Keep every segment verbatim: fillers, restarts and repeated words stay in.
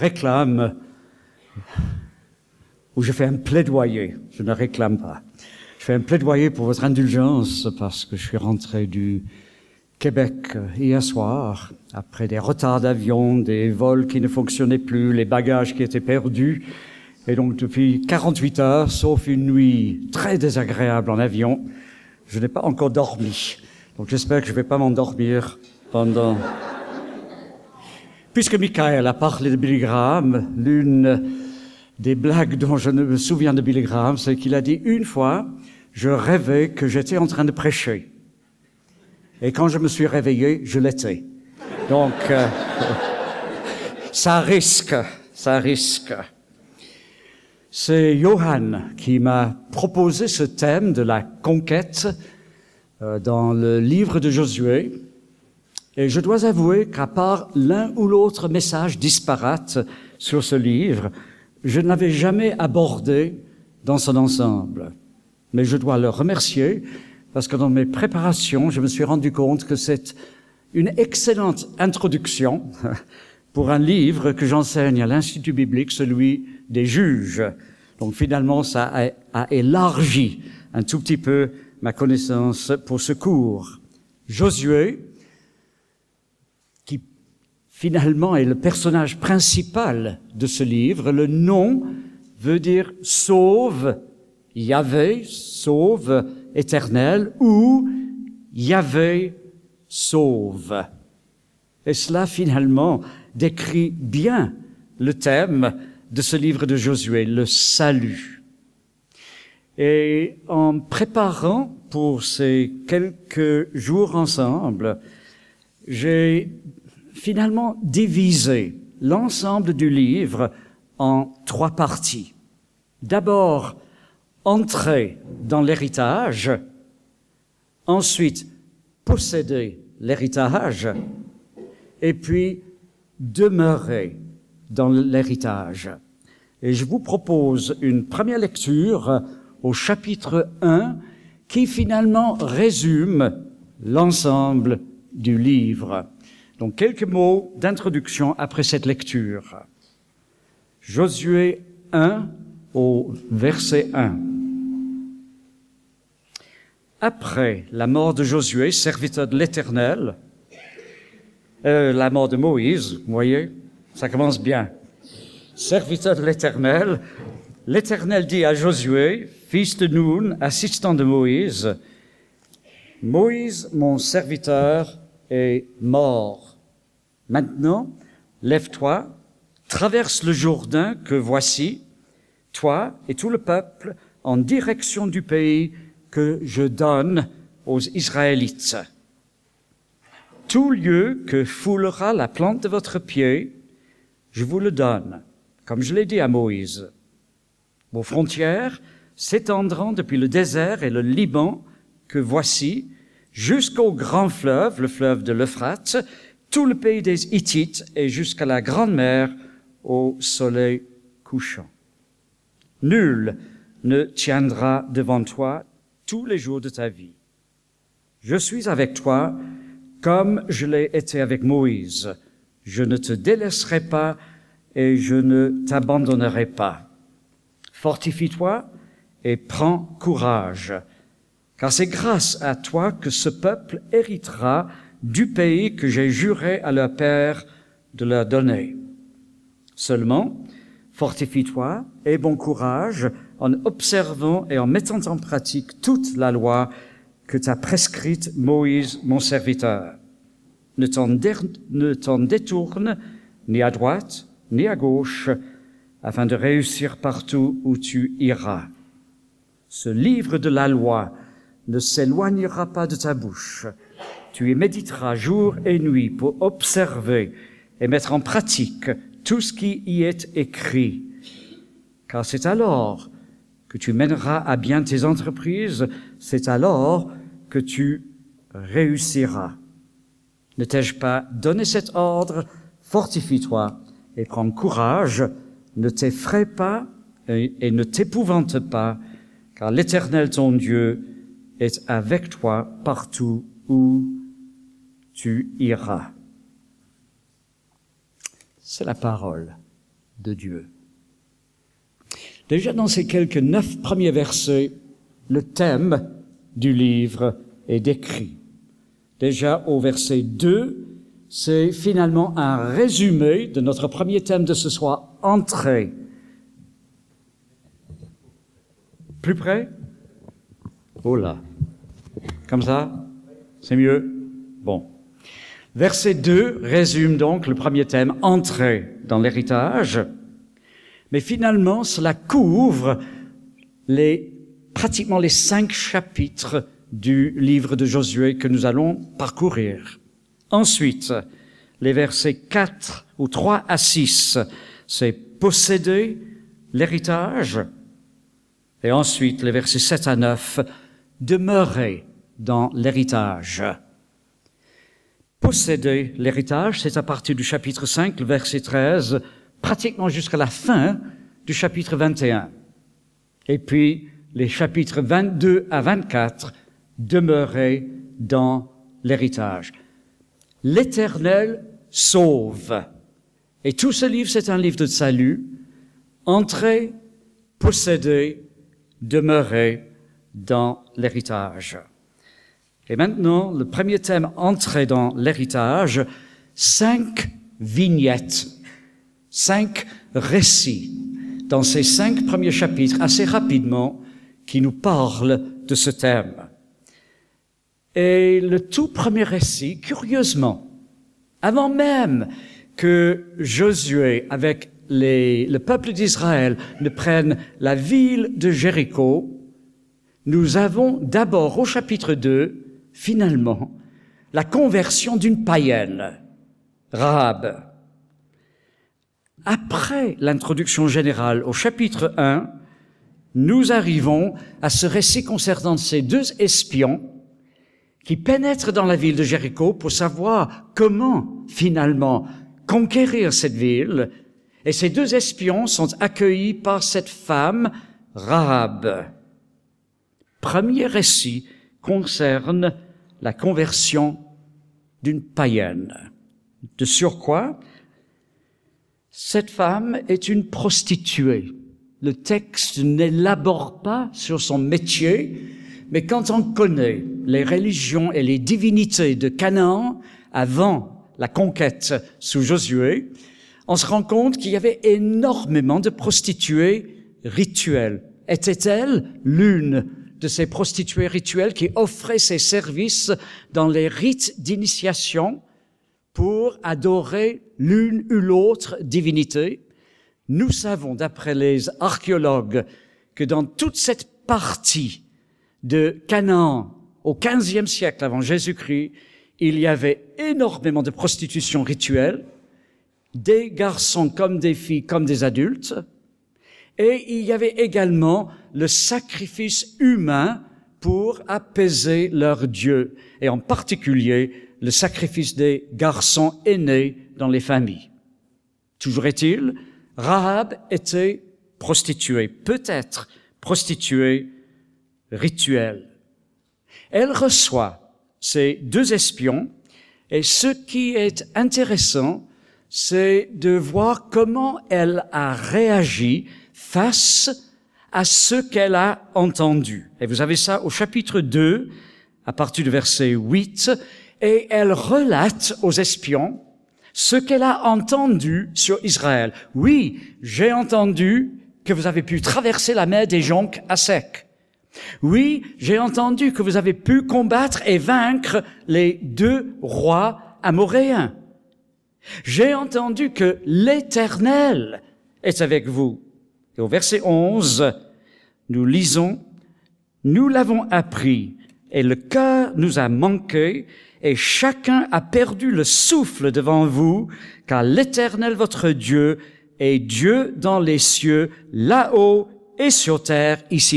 réclame, où je fais un plaidoyer, je ne réclame pas. Je fais un plaidoyer pour votre indulgence parce que je suis rentré du Québec hier soir, après des retards d'avion, des vols qui ne fonctionnaient plus, les bagages qui étaient perdus. Et donc depuis quarante-huit heures, sauf une nuit très désagréable en avion, je n'ai pas encore dormi. Donc j'espère que je ne vais pas m'endormir pendant... Puisque Michael a parlé de Billy Graham, l'une des blagues dont je me souviens de Billy Graham, c'est qu'il a dit une fois, je rêvais que j'étais en train de prêcher. Et quand je me suis réveillé, je l'étais. Donc, euh, ça risque, ça risque. C'est Johan qui m'a proposé ce thème de la conquête euh, dans le livre de Josué. Et je dois avouer qu'à part l'un ou l'autre message disparate sur ce livre, je ne l'avais jamais abordé dans son ensemble. Mais je dois le remercier parce que dans mes préparations, je me suis rendu compte que c'est une excellente introduction pour un livre que j'enseigne à l'Institut biblique, celui des juges. Donc finalement, ça a, a élargi un tout petit peu ma connaissance pour ce cours. Josué, qui finalement est le personnage principal de ce livre, le nom veut dire « sauve », Yahvé, sauve, éternel, ou Yahvé, sauve. Et cela, finalement, décrit bien le thème de ce livre de Josué, le salut. Et en préparant pour ces quelques jours ensemble, j'ai finalement divisé l'ensemble du livre en trois parties. D'abord, entrer dans l'héritage, ensuite posséder l'héritage, et puis demeurer dans l'héritage. Et je vous propose une première lecture au chapitre un qui finalement résume l'ensemble du livre. Donc quelques mots d'introduction après cette lecture. Josué un au verset un. Après la mort de Josué, serviteur de l'Éternel, euh, la mort de Moïse, vous voyez, ça commence bien. Serviteur de l'Éternel, l'Éternel dit à Josué, fils de Nun, assistant de Moïse, Moïse, mon serviteur, est mort. Maintenant, lève-toi, traverse le Jourdain que voici, toi et tout le peuple, en direction du pays que je donne aux Israélites. Tout lieu que foulera la plante de votre pied, je vous le donne, comme je l'ai dit à Moïse. Vos frontières s'étendront depuis le désert et le Liban que voici, jusqu'au grand fleuve, le fleuve de l'Euphrate, tout le pays des Hittites et jusqu'à la grande mer au soleil couchant. Nul ne tiendra devant toi tous les jours de ta vie. Je suis avec toi comme je l'ai été avec Moïse. Je ne te délaisserai pas et je ne t'abandonnerai pas. Fortifie-toi et prends courage, car c'est grâce à toi que ce peuple héritera du pays que j'ai juré à leur père de leur donner. Seulement, fortifie-toi et bon courage en observant et en mettant en pratique toute la loi que t'a prescrite Moïse, mon serviteur. Ne t'en, dé- ne t'en détourne ni à droite ni à gauche, afin de réussir partout où tu iras. Ce livre de la loi ne s'éloignera pas de ta bouche. Tu y méditeras jour et nuit pour observer et mettre en pratique tout ce qui y est écrit. Car c'est alors que tu mèneras à bien tes entreprises, c'est alors que tu réussiras. Ne t'ai-je pas donné cet ordre? Fortifie-toi et prends courage, ne t'effraie pas et, et ne t'épouvante pas, car l'Éternel ton Dieu est avec toi partout où tu iras. C'est la parole de Dieu. Déjà dans ces quelques neuf premiers versets, le thème du livre est décrit. Déjà au verset deux, c'est finalement un résumé de notre premier thème de ce soir, entrée. Plus près? Oh là. Comme ça? C'est mieux? Bon. Verset deux résume donc le premier thème, entrée dans l'héritage. Mais finalement, cela couvre les, pratiquement les cinq chapitres du livre de Josué que nous allons parcourir. Ensuite, les versets quatre ou trois à six, c'est posséder l'héritage. Et ensuite, les versets sept à neuf, demeurer dans l'héritage. Posséder l'héritage, c'est à partir du chapitre cinq, le verset treize, pratiquement jusqu'à la fin du chapitre vingt et un. Et puis, les chapitres vingt-deux à vingt-quatre, demeurer dans l'héritage. L'Éternel sauve. Et tout ce livre, c'est un livre de salut. Entrer, posséder, demeurer dans l'héritage. Et maintenant, le premier thème, entrer dans l'héritage, cinq vignettes, cinq récits dans ces cinq premiers chapitres, assez rapidement, qui nous parlent de ce thème. Et le tout premier récit, curieusement, avant même que Josué, avec les, le peuple d'Israël, ne prenne la ville de Jéricho, nous avons d'abord au chapitre deux, finalement, la conversion d'une païenne, Rahab. Après l'introduction générale au chapitre un, nous arrivons à ce récit concernant ces deux espions qui pénètrent dans la ville de Jéricho pour savoir comment, finalement, conquérir cette ville. Et ces deux espions sont accueillis par cette femme, Rahab. Premier récit concerne la conversion d'une païenne. De surcroît, cette femme est une prostituée. Le texte n'élabore pas sur son métier, mais quand on connaît les religions et les divinités de Canaan avant la conquête sous Josué, on se rend compte qu'il y avait énormément de prostituées rituelles. Était-elle l'une de ces prostituées rituelles qui offraient ses services dans les rites d'initiation pour adorer l'une ou l'autre divinité? Nous savons, d'après les archéologues, que dans toute cette partie de Canaan, au quinzième siècle avant Jésus-Christ, il y avait énormément de prostitution rituelle, des garçons comme des filles, comme des adultes, et il y avait également le sacrifice humain pour apaiser leur Dieu, et en particulier le sacrifice des garçons aînés dans les familles. Toujours est-il, Rahab était prostituée, peut-être prostituée rituelle. Elle reçoit ces deux espions, et ce qui est intéressant, c'est de voir comment elle a réagi face à ce qu'elle a entendu. Et vous avez ça au chapitre deux, à partir du verset huit, et elle relate aux espions ce qu'elle a entendu sur Israël. Oui, j'ai entendu que vous avez pu traverser la mer des jonques à sec. Oui, j'ai entendu que vous avez pu combattre et vaincre les deux rois amoréens. J'ai entendu que l'Éternel est avec vous. Et au verset onze, nous lisons, « Nous l'avons appris, et le cœur nous a manqué, et chacun a perdu le souffle devant vous, car l'Éternel votre Dieu est Dieu dans les cieux, là-haut et sur terre, ici-bas. »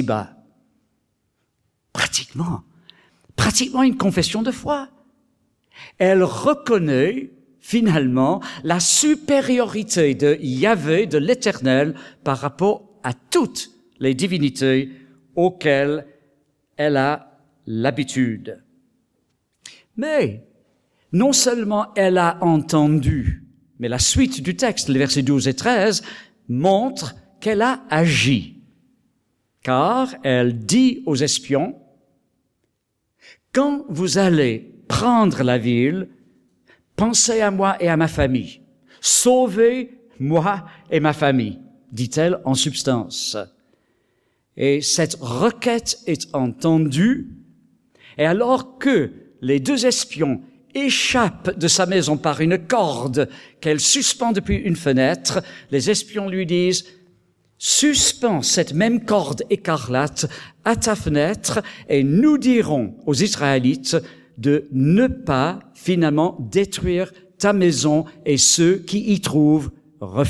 Pratiquement, pratiquement une confession de foi. Elle reconnaît finalement la supériorité de Yahvé, de l'Éternel, par rapport à toutes les divinités auxquelles elle a l'habitude. Mais non seulement elle a entendu, mais la suite du texte, les versets douze et treize, montre qu'elle a agi, car elle dit aux espions, « Quand vous allez prendre la ville, pensez à moi et à ma famille. Sauvez moi et ma famille, dit-elle en substance. » Et cette requête est entendue, et alors que les deux espions échappent de sa maison par une corde qu'elle suspend depuis une fenêtre, les espions lui disent « Suspends cette même corde écarlate à ta fenêtre et nous dirons aux Israélites de ne pas finalement détruire ta maison et ceux qui y trouvent refuge. »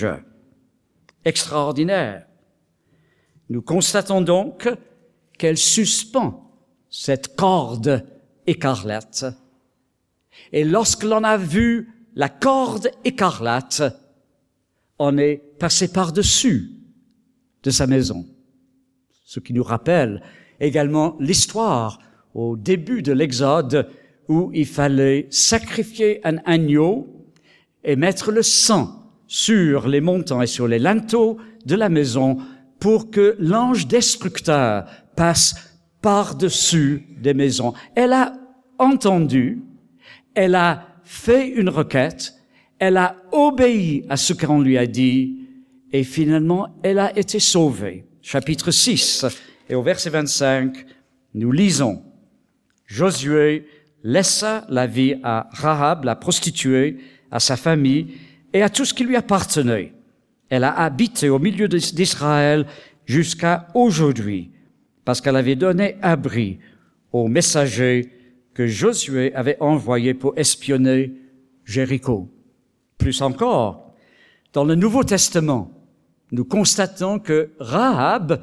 Extraordinaire. Nous constatons donc qu'elle suspend cette corde écarlate. Et lorsque l'on a vu la corde écarlate, on est passé par-dessus de sa maison. Ce qui nous rappelle également l'histoire au début de l'Exode où il fallait sacrifier un agneau et mettre le sang sur les montants et sur les linteaux de la maison pour que l'ange destructeur passe par-dessus des maisons. Elle a entendu, elle a fait une requête, elle a obéi à ce qu'on lui a dit, et finalement, elle a été sauvée. Chapitre six, et au verset vingt-cinq, nous lisons, « Josué laissa la vie à Rahab, la prostituée, à sa famille, et à tout ce qui lui appartenait. Elle a habité au milieu d'Israël jusqu'à aujourd'hui, parce qu'elle avait donné abri aux messagers que Josué avait envoyés pour espionner Jéricho. » Plus encore, dans le Nouveau Testament, nous constatons que Rahab,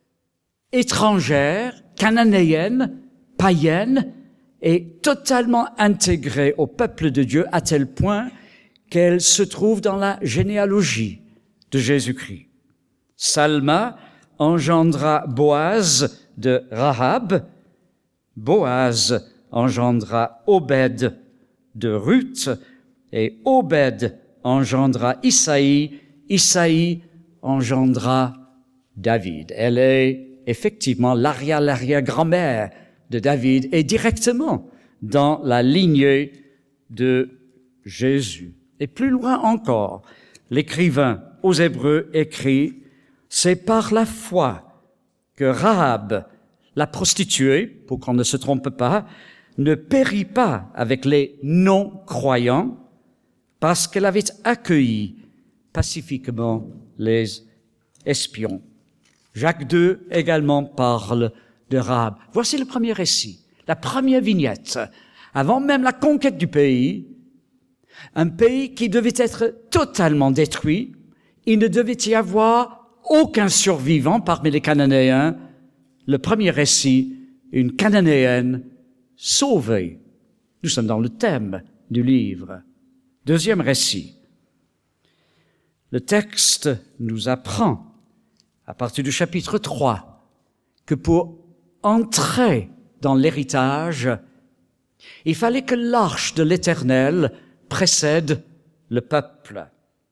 étrangère, cananéenne, païenne, est totalement intégrée au peuple de Dieu à tel point qu'elle se trouve dans la généalogie de Jésus-Christ. Salma engendra Boaz de Rahab, Boaz engendra Obed de Ruth, et Obed engendra Isaïe, Isaïe engendra David. Elle est effectivement l'arrière-l'arrière-grand-mère de David et directement dans la lignée de Jésus. Et plus loin encore, l'écrivain aux Hébreux écrit « C'est par la foi que Rahab, la prostituée, pour qu'on ne se trompe pas, ne périt pas avec les non-croyants parce qu'elle avait accueilli pacifiquement les espions. » Jacques deux également parle de Rahab. Voici le premier récit, la première vignette. Avant même la conquête du pays, un pays qui devait être totalement détruit, il ne devait y avoir aucun survivant parmi les Cananéens. Le premier récit, une Cananéenne sauvée. Nous sommes dans le thème du livre. Deuxième récit. Le texte nous apprend, à partir du chapitre trois, que pour entrer dans l'héritage, il fallait que l'arche de l'Éternel précède le peuple.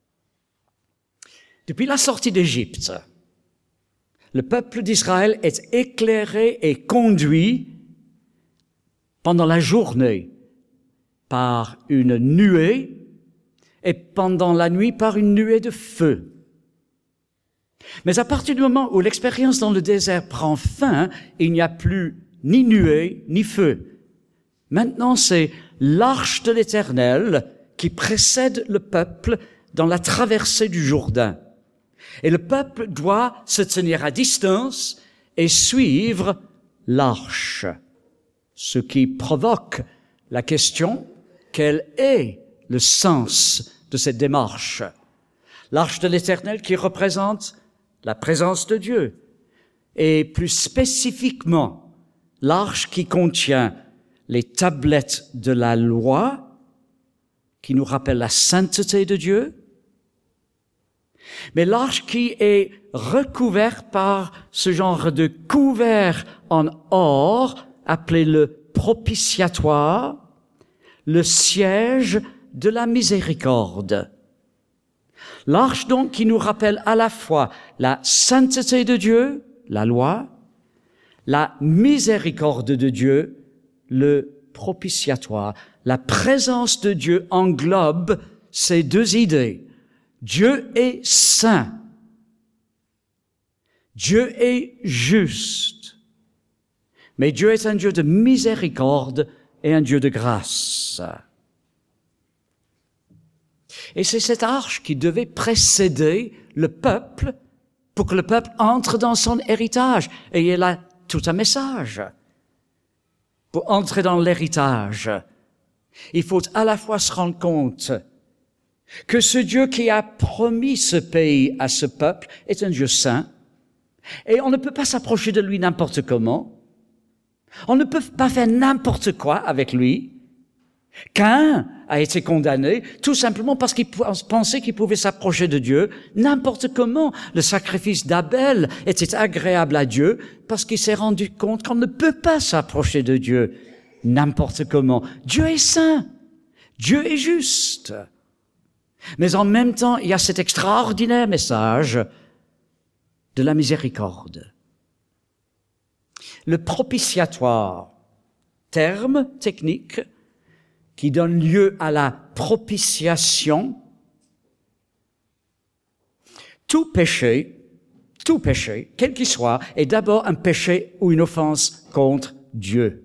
Depuis la sortie d'Égypte, le peuple d'Israël est éclairé et conduit pendant la journée par une nuée et pendant la nuit par une nuée de feu. Mais à partir du moment où l'expérience dans le désert prend fin, il n'y a plus ni nuée ni feu. Maintenant, c'est l'arche de l'Éternel qui précède le peuple dans la traversée du Jourdain. Et le peuple doit se tenir à distance et suivre l'arche. Ce qui provoque la question, quel est le sens de cette démarche? L'arche de l'Éternel qui représente la présence de Dieu, et plus spécifiquement, l'arche qui contient les tablettes de la loi, qui nous rappelle la sainteté de Dieu, mais l'arche qui est recouverte par ce genre de couvert en or, appelé le propitiatoire, le siège de la miséricorde. L'arche donc qui nous rappelle à la fois la sainteté de Dieu, la loi, la miséricorde de Dieu, le propitiatoire. La présence de Dieu englobe ces deux idées. Dieu est saint. Dieu est juste. Mais Dieu est un Dieu de miséricorde et un Dieu de grâce. Et c'est cette arche qui devait précéder le peuple pour que le peuple entre dans son héritage. Et il a tout un message. Pour entrer dans l'héritage, il faut à la fois se rendre compte que ce Dieu qui a promis ce pays à ce peuple est un Dieu saint, et on ne peut pas s'approcher de lui n'importe comment. On ne peut pas faire n'importe quoi avec lui. Caïn a été condamné tout simplement parce qu'il pensait qu'il pouvait s'approcher de Dieu n'importe comment. Le sacrifice d'Abel était agréable à Dieu parce qu'il s'est rendu compte qu'on ne peut pas s'approcher de Dieu n'importe comment. Dieu est saint. Dieu est juste. Mais en même temps, il y a cet extraordinaire message de la miséricorde. Le propitiatoire, terme technique qui donne lieu à la propitiation. Tout péché, tout péché, quel qu'il soit, est d'abord un péché ou une offense contre Dieu.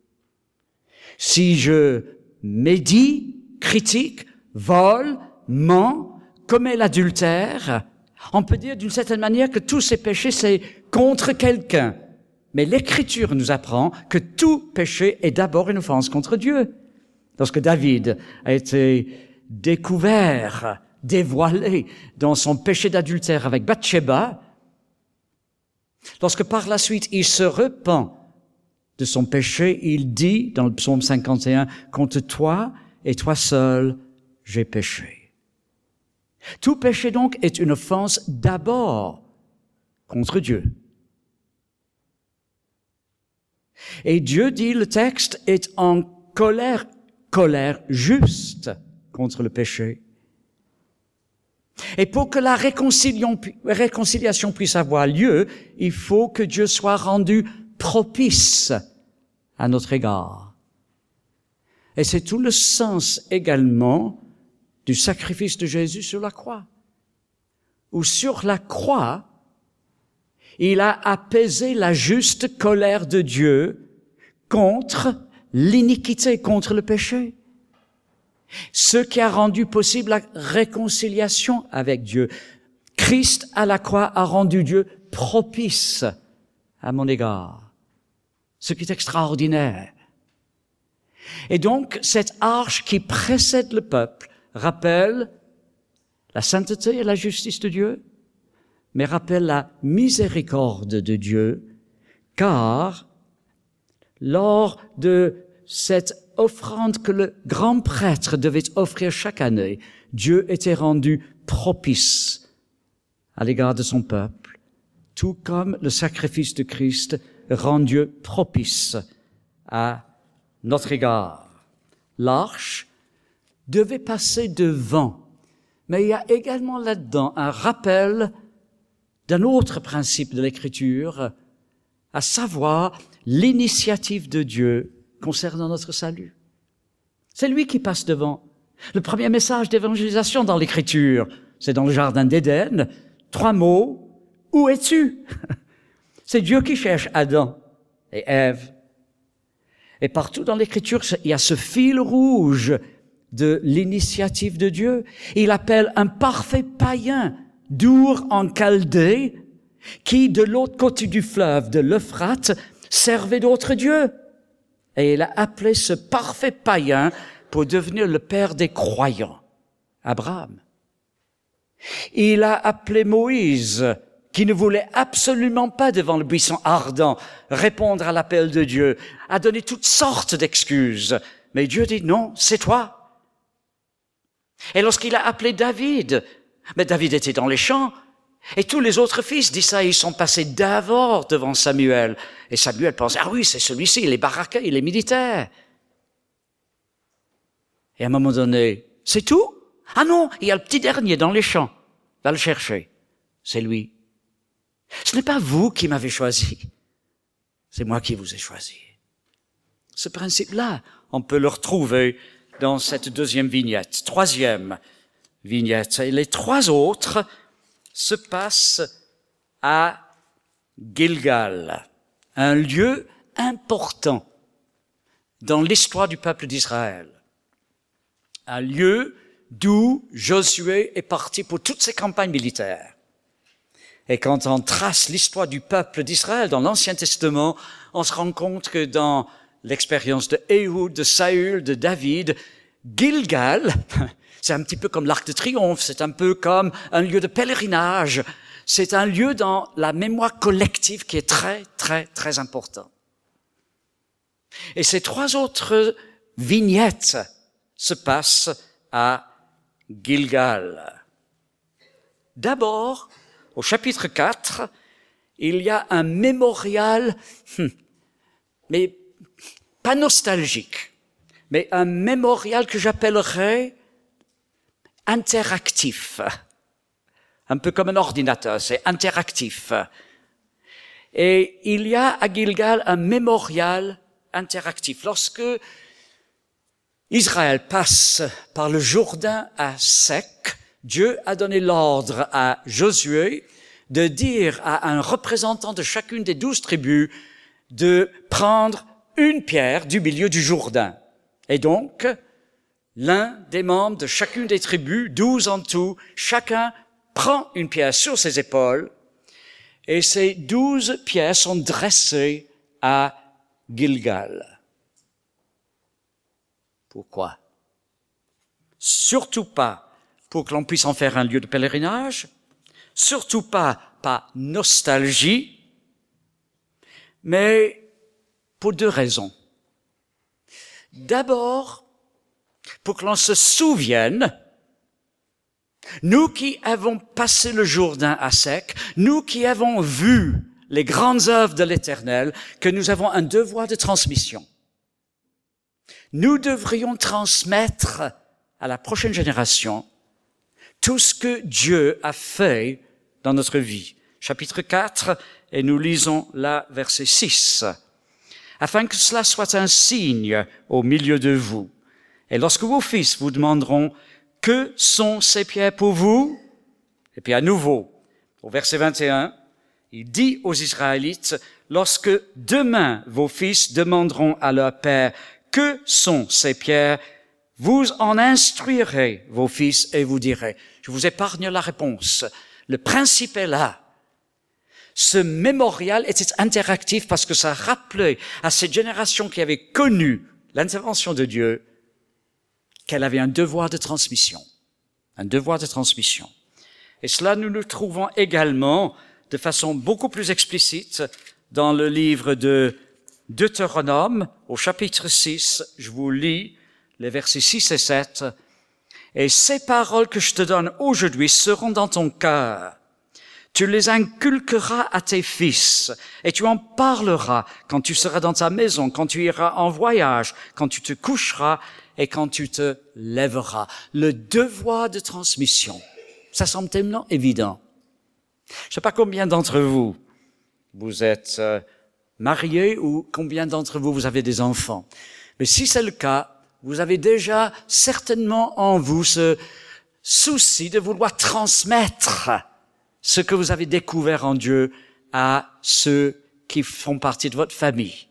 Si je médis, critique, vole, mens, commets l'adultère, on peut dire d'une certaine manière que tous ces péchés, c'est contre quelqu'un. Mais l'Écriture nous apprend que tout péché est d'abord une offense contre Dieu. Lorsque David a été découvert, dévoilé dans son péché d'adultère avec Bathsheba, lorsque par la suite il se repent de son péché, il dit dans le psaume cinquante et un, « Contre toi et toi seul, j'ai péché ». Tout péché donc est une offense d'abord contre Dieu. Et Dieu, dit le texte, est en colère, colère juste contre le péché. Et pour que la réconciliation puisse avoir lieu, il faut que Dieu soit rendu propice à notre égard. Et c'est tout le sens également du sacrifice de Jésus sur la croix. Où sur la croix, il a apaisé la juste colère de Dieu contre l'iniquité, contre le péché. Ce qui a rendu possible la réconciliation avec Dieu. Christ à la croix a rendu Dieu propice à mon égard. Ce qui est extraordinaire. Et donc, cette arche qui précède le peuple rappelle la sainteté et la justice de Dieu, mais rappelle la miséricorde de Dieu, car lors de cette offrande que le grand prêtre devait offrir chaque année, Dieu était rendu propice à l'égard de son peuple, tout comme le sacrifice de Christ rend Dieu propice à notre égard. L'arche devait passer devant, mais il y a également là-dedans un rappel d'un autre principe de l'Écriture, à savoir l'initiative de Dieu concernant notre salut. C'est lui qui passe devant. Le premier message d'évangélisation dans l'Écriture, c'est dans le jardin d'Éden, trois mots, « Où es-tu » C'est Dieu qui cherche Adam et Ève. Et partout dans l'Écriture, il y a ce fil rouge de l'initiative de Dieu. Il appelle un parfait païen d'Our en Chaldée, qui, de l'autre côté du fleuve, de l'Euphrate, servait d'autres dieux. Et il a appelé ce parfait païen pour devenir le père des croyants, Abraham. Il a appelé Moïse, qui ne voulait absolument pas, devant le buisson ardent, répondre à l'appel de Dieu, a donné toutes sortes d'excuses. Mais Dieu dit non, c'est toi. Et lorsqu'il a appelé David, mais David était dans les champs, et tous les autres fils d'Isaïe sont passés d'abord devant Samuel. Et Samuel pense, ah oui, c'est celui-ci, il est baraqué, il est militaire. Et à un moment donné, c'est tout? Ah non, il y a le petit dernier dans les champs. Va le chercher. C'est lui. Ce n'est pas vous qui m'avez choisi. C'est moi qui vous ai choisi. Ce principe-là, on peut le retrouver dans cette deuxième vignette. Troisième vignette. Et les trois autres se passent à Gilgal, un lieu important dans l'histoire du peuple d'Israël. Un lieu d'où Josué est parti pour toutes ses campagnes militaires. Et quand on trace l'histoire du peuple d'Israël dans l'Ancien Testament, on se rend compte que dans l'expérience de Ehud, de Saül, de David, Gilgal, c'est un petit peu comme l'Arc de Triomphe, c'est un peu comme un lieu de pèlerinage, c'est un lieu dans la mémoire collective qui est très, très, très important. Et ces trois autres vignettes se passent à Gilgal. D'abord, au chapitre quatre, il y a un mémorial, mais pas nostalgique, mais un mémorial que j'appellerais interactif. Un peu comme un ordinateur, c'est interactif. Et il y a à Gilgal un mémorial interactif. Lorsque Israël passe par le Jourdain à sec, Dieu a donné l'ordre à Josué de dire à un représentant de chacune des douze tribus de prendre une pierre du milieu du Jourdain. Et donc, l'un des membres de chacune des tribus, douze en tout, chacun prend une pierre sur ses épaules et ces douze pierres sont dressées à Gilgal. Pourquoi? Surtout pas pour que l'on puisse en faire un lieu de pèlerinage, surtout pas par nostalgie, mais pour deux raisons. D'abord, pour que l'on se souvienne, nous qui avons passé le Jourdain à sec, nous qui avons vu les grandes œuvres de l'Éternel, que nous avons un devoir de transmission. Nous devrions transmettre à la prochaine génération tout ce que Dieu a fait dans notre vie. Chapitre quatre, et nous lisons là verset six. Afin que cela soit un signe au milieu de vous. Et lorsque vos fils vous demanderont « Que sont ces pierres pour vous ?» Et puis à nouveau, au verset vingt et un, il dit aux Israélites « Lorsque demain vos fils demanderont à leur père « Que sont ces pierres ?» Vous en instruirez vos fils et vous direz. Je vous épargne la réponse. Le principe est là. Ce mémorial était interactif parce que ça rappelait à cette génération qui avait connu l'intervention de Dieu qu'elle avait un devoir de transmission. Un devoir de transmission. Et cela, nous le trouvons également de façon beaucoup plus explicite dans le livre de Deutéronome, au chapitre six. Je vous lis les versets six et sept. « Et ces paroles que je te donne aujourd'hui seront dans ton cœur. Tu les inculqueras à tes fils, et tu en parleras quand tu seras dans ta maison, quand tu iras en voyage, quand tu te coucheras et quand tu te lèveras. » Le devoir de transmission. Ça semble tellement évident. Je ne sais pas combien d'entre vous, vous êtes euh, mariés ou combien d'entre vous, vous avez des enfants. Mais si c'est le cas, vous avez déjà certainement en vous ce souci de vouloir transmettre ce que vous avez découvert en Dieu à ceux qui font partie de votre famille.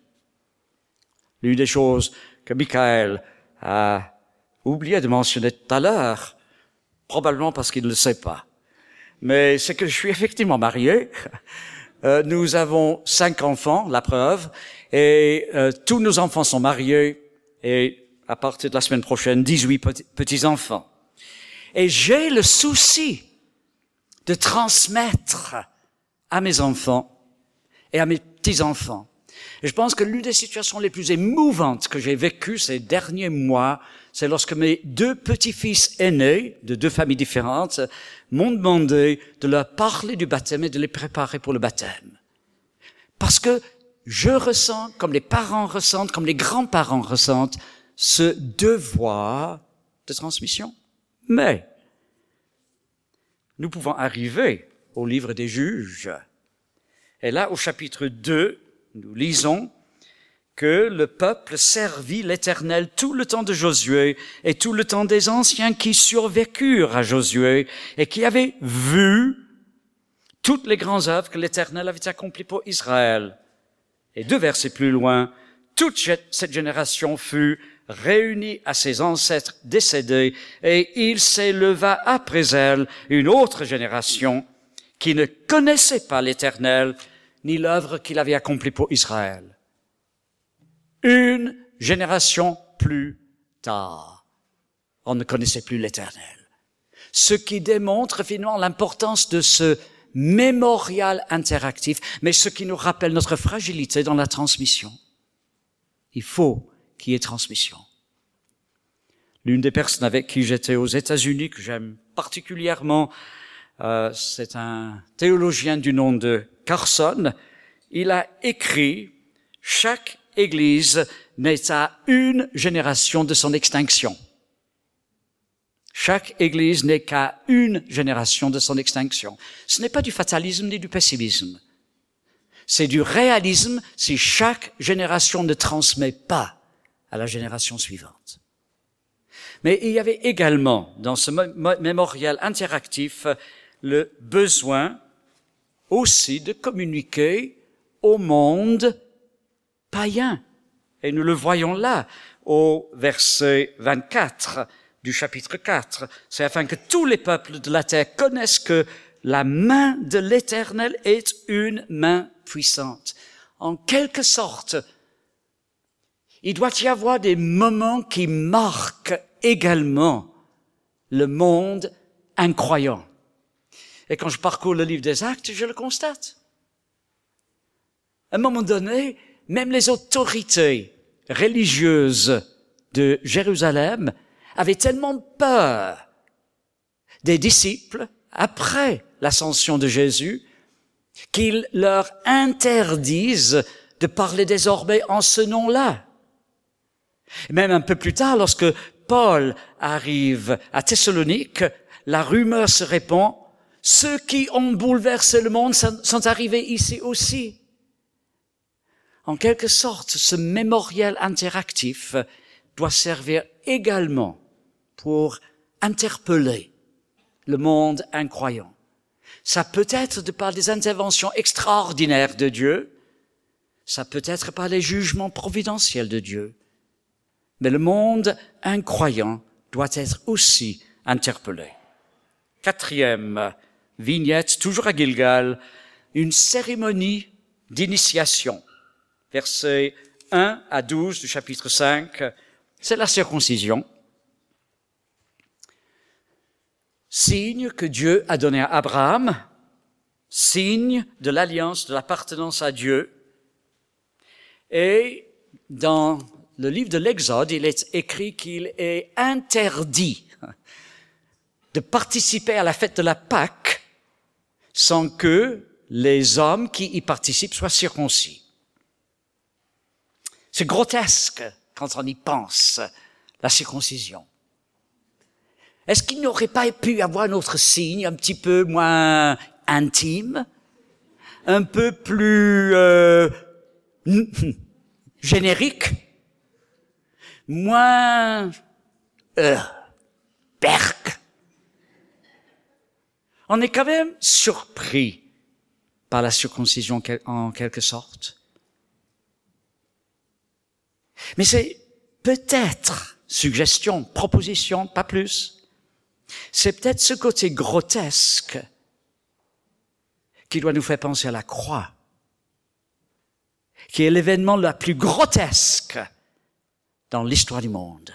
L'une des choses que Michael a oublié de mentionner tout à l'heure, probablement parce qu'il ne le sait pas, mais c'est que je suis effectivement marié. Euh, nous avons cinq enfants, la preuve, et euh, tous nos enfants sont mariés, et à partir de la semaine prochaine, dix-huit petits-enfants. Et j'ai le souci de transmettre à mes enfants et à mes petits-enfants. Et je pense que l'une des situations les plus émouvantes que j'ai vécues ces derniers mois, c'est lorsque mes deux petits-fils aînés, de deux familles différentes, m'ont demandé de leur parler du baptême et de les préparer pour le baptême. Parce que je ressens, comme les parents ressentent, comme les grands-parents ressentent, ce devoir de transmission. Mais nous pouvons arriver au livre des Juges. Et là, au chapitre deux, nous lisons que le peuple servit l'Éternel tout le temps de Josué et tout le temps des anciens qui survécurent à Josué et qui avaient vu toutes les grandes œuvres que l'Éternel avait accomplies pour Israël. Et deux versets plus loin, toute cette génération fut réunie à ses ancêtres décédés et il s'éleva après elle une autre génération qui ne connaissait pas l'Éternel ni l'œuvre qu'il avait accomplie pour Israël. Une génération plus tard, on ne connaissait plus l'Éternel. Ce qui démontre finalement l'importance de ce mémorial interactif, mais ce qui nous rappelle notre fragilité dans la transmission. Il faut qu'il y ait transmission. L'une des personnes avec qui j'étais aux États-Unis, que j'aime particulièrement, euh, c'est un théologien du nom de Carson. Il a écrit « Chaque Église n'est à une génération de son extinction. » Chaque Église n'est qu'à une génération de son extinction. Ce n'est pas du fatalisme ni du pessimisme. C'est du réalisme si chaque génération ne transmet pas à la génération suivante. Mais il y avait également, dans ce mémorial interactif, le besoin aussi de communiquer au monde païen. Et nous le voyons là, au verset vingt-quatre du chapitre quatre. C'est afin que tous les peuples de la terre connaissent que la main de l'Éternel est une main puissante. En quelque sorte, il doit y avoir des moments qui marquent également le monde incroyant. Et quand je parcours le livre des Actes, je le constate. À un moment donné, même les autorités religieuses de Jérusalem avaient tellement peur des disciples après l'ascension de Jésus qu'ils leur interdisent de parler désormais en ce nom-là. Et même un peu plus tard, lorsque Paul arrive à Thessalonique, la rumeur se répand, ceux qui ont bouleversé le monde sont arrivés ici aussi. En quelque sorte, ce mémorial interactif doit servir également pour interpeller le monde incroyant. Ça peut être de par des interventions extraordinaires de Dieu, ça peut être par les jugements providentiels de Dieu, mais le monde incroyant doit être aussi interpellé. Quatrième vignette, toujours à Gilgal, une cérémonie d'initiation. Versets un à douze du chapitre cinq, c'est la circoncision. Signe que Dieu a donné à Abraham, signe de l'alliance, de l'appartenance à Dieu. Et dans le livre de l'Exode, il est écrit qu'il est interdit de participer à la fête de la Pâque sans que les hommes qui y participent soient circoncis. C'est grotesque quand on y pense, la circoncision. Est-ce qu'il n'aurait pas pu y avoir un autre signe un petit peu moins intime, un peu plus euh, générique, moins euh, berk? On est quand même surpris par la circoncision en quelque sorte. Mais c'est peut-être, suggestion, proposition, pas plus, c'est peut-être ce côté grotesque qui doit nous faire penser à la croix, qui est l'événement le plus grotesque dans l'histoire du monde.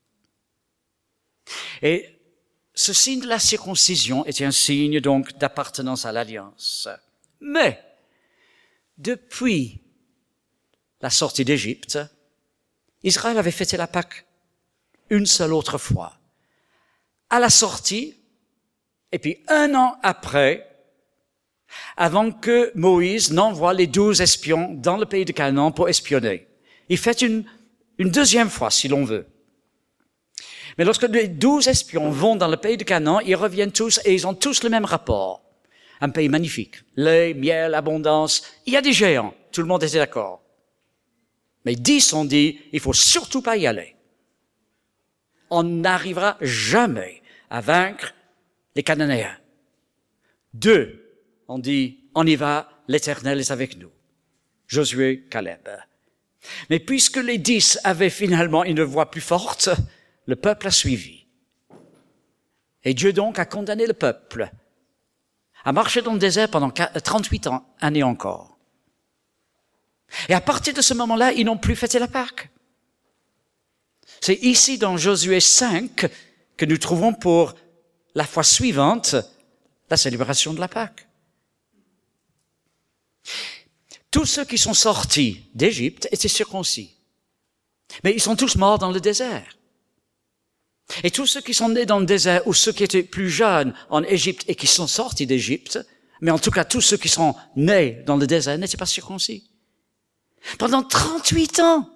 Et ce signe de la circoncision était un signe donc d'appartenance à l'alliance. Mais, depuis la sortie d'Égypte, Israël avait fêté la Pâque une seule autre fois. À la sortie, et puis un an après, avant que Moïse n'envoie les douze espions dans le pays de Canaan pour espionner. Il fait une, une deuxième fois, si l'on veut. Mais lorsque les douze espions vont dans le pays de Canaan, ils reviennent tous et ils ont tous le même rapport. Un pays magnifique. Lait, miel, abondance. Il y a des géants. Tout le monde était d'accord. Mais dix ont dit, il faut surtout pas y aller. On n'arrivera jamais à vaincre les Cananéens. Deux ont dit, on y va, l'Éternel est avec nous. Josué, Caleb. Mais puisque les dix avaient finalement une voix plus forte, le peuple a suivi. Et Dieu donc a condamné le peuple à marcher dans le désert pendant trente-huit ans, années encore. Et à partir de ce moment-là, ils n'ont plus fêté la Pâque. C'est ici dans Josué cinq que nous trouvons pour la fois suivante la célébration de la Pâque. Tous ceux qui sont sortis d'Égypte étaient circoncis. Mais ils sont tous morts dans le désert. Et tous ceux qui sont nés dans le désert ou ceux qui étaient plus jeunes en Égypte et qui sont sortis d'Égypte, mais en tout cas tous ceux qui sont nés dans le désert n'étaient pas circoncis. Pendant trente-huit ans,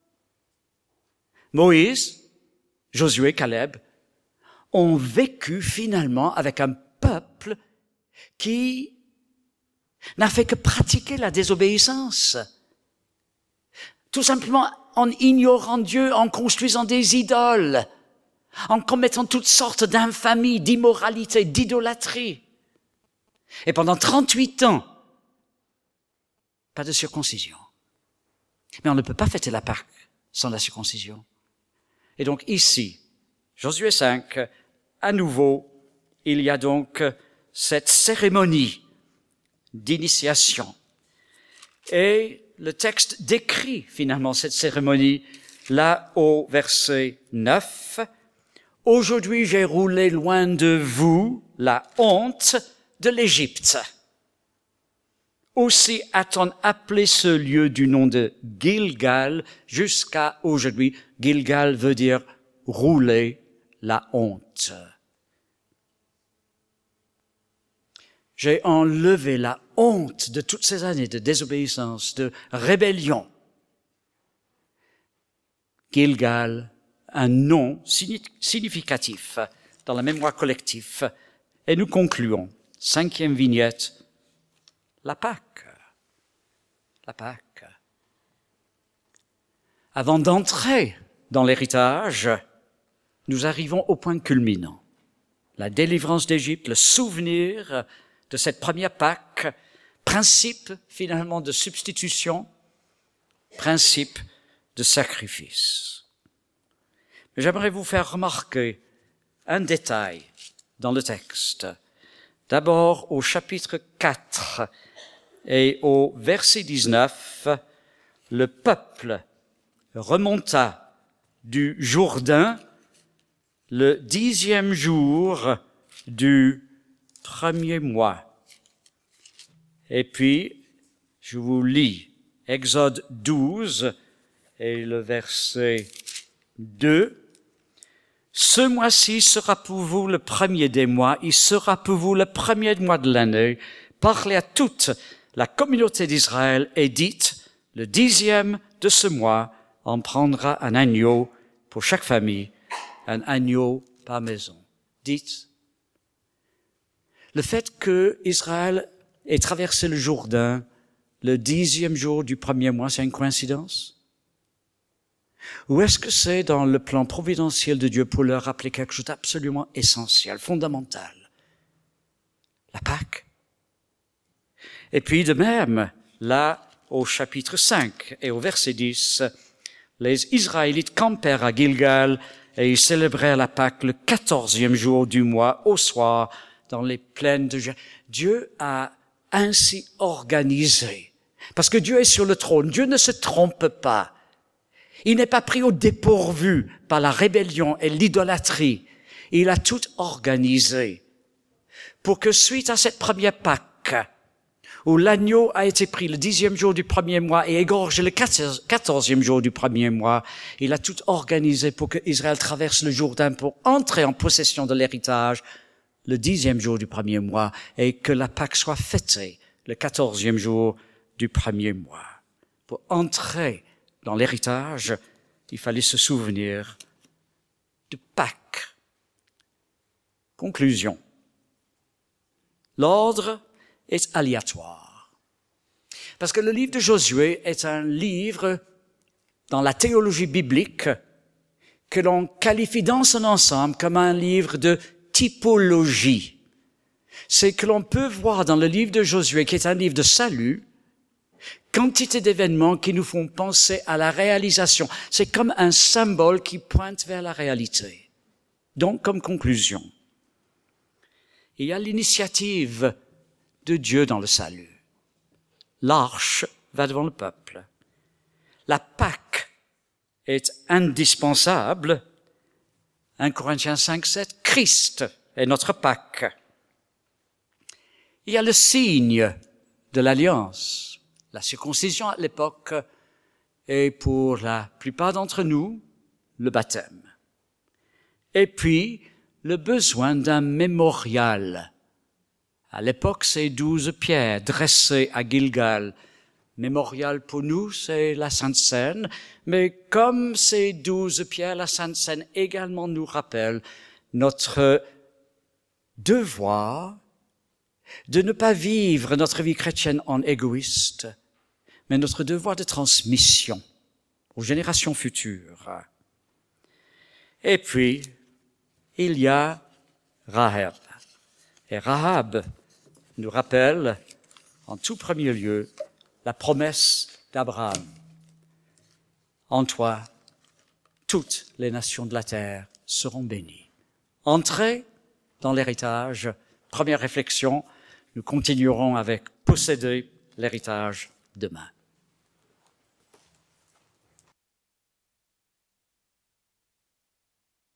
Moïse, Josué, Caleb ont vécu finalement avec un peuple qui n'a fait que pratiquer la désobéissance. Tout simplement en ignorant Dieu, en construisant des idoles, en commettant toutes sortes d'infamies, d'immoralité, d'idolâtrie. Et pendant trente-huit ans, pas de circoncision. Mais on ne peut pas fêter la Pâque sans la circoncision. Et donc ici, Josué cinq, à nouveau, il y a donc cette cérémonie d'initiation. Et le texte décrit finalement cette cérémonie là au verset neuf. « Aujourd'hui j'ai roulé loin de vous la honte de l'Égypte. Aussi a-t-on appelé ce lieu du nom de Gilgal jusqu'à aujourd'hui. » Gilgal veut dire rouler la honte. J'ai enlevé la honte de toutes ces années de désobéissance, de rébellion. Gilgal, un nom significatif dans la mémoire collective. Et nous concluons. Cinquième vignette, la Pâque. La Pâque. Avant d'entrer dans l'héritage, nous arrivons au point culminant. La délivrance d'Égypte, le souvenir de cette première Pâque, principe finalement de substitution, principe de sacrifice. Mais j'aimerais vous faire remarquer un détail dans le texte. D'abord au chapitre quatre et au verset dix-neuf, le peuple remonta du Jourdain le dixième jour du premier mois. Et puis, je vous lis Exode douze et le verset deux. Ce mois-ci sera pour vous le premier des mois, il sera pour vous le premier mois de l'année. Parlez à toute la communauté d'Israël et dites, le dixième de ce mois, on prendra un agneau pour chaque famille, un agneau par maison. Dites, le fait que Israël ait traversé le Jourdain le dixième jour du premier mois, c'est une coïncidence? Ou est-ce que c'est dans le plan providentiel de Dieu pour leur rappeler quelque chose d'absolument essentiel, fondamental? La Pâque. Et puis de même, là, au chapitre cinq et au verset dix, les Israélites campèrent à Gilgal et ils célébrèrent la Pâque le quatorzième jour du mois au soir dans les plaines de Jérusalem. Dieu a ainsi organisé. Parce que Dieu est sur le trône. Dieu ne se trompe pas. Il n'est pas pris au dépourvu par la rébellion et l'idolâtrie. Il a tout organisé pour que suite à cette première Pâque, où l'agneau a été pris le dixième jour du premier mois et égorgé le quatorzième jour du premier mois, il a tout organisé pour que Israël traverse le Jourdain pour entrer en possession de l'héritage le dixième jour du premier mois et que la Pâque soit fêtée le quatorzième jour du premier mois. Pour entrer dans l'héritage, il fallait se souvenir de Pâques. Conclusion. L'ordre est aléatoire. Parce que le livre de Josué est un livre dans la théologie biblique que l'on qualifie dans son ensemble comme un livre de typologie. C'est que l'on peut voir dans le livre de Josué, qui est un livre de salut, quantité d'événements qui nous font penser à la réalisation. C'est comme un symbole qui pointe vers la réalité. Donc, comme conclusion, il y a l'initiative de Dieu dans le salut. L'arche va devant le peuple. La Pâque est indispensable. un Corinthiens cinq, sept, Christ est notre Pâque. Il y a le signe de l'alliance. La circoncision à l'époque est pour la plupart d'entre nous le baptême. Et puis, le besoin d'un mémorial. À l'époque, c'est douze pierres dressées à Gilgal. Mémorial pour nous, c'est la Sainte Seine. Mais comme ces douze pierres, la Sainte Seine également nous rappelle notre devoir de ne pas vivre notre vie chrétienne en égoïste, mais notre devoir de transmission aux générations futures. Et puis, il y a Rahab. Et Rahab nous rappelle, en tout premier lieu, la promesse d'Abraham. En toi, toutes les nations de la terre seront bénies. Entrez dans l'héritage. Première réflexion, nous continuerons avec posséder l'héritage demain.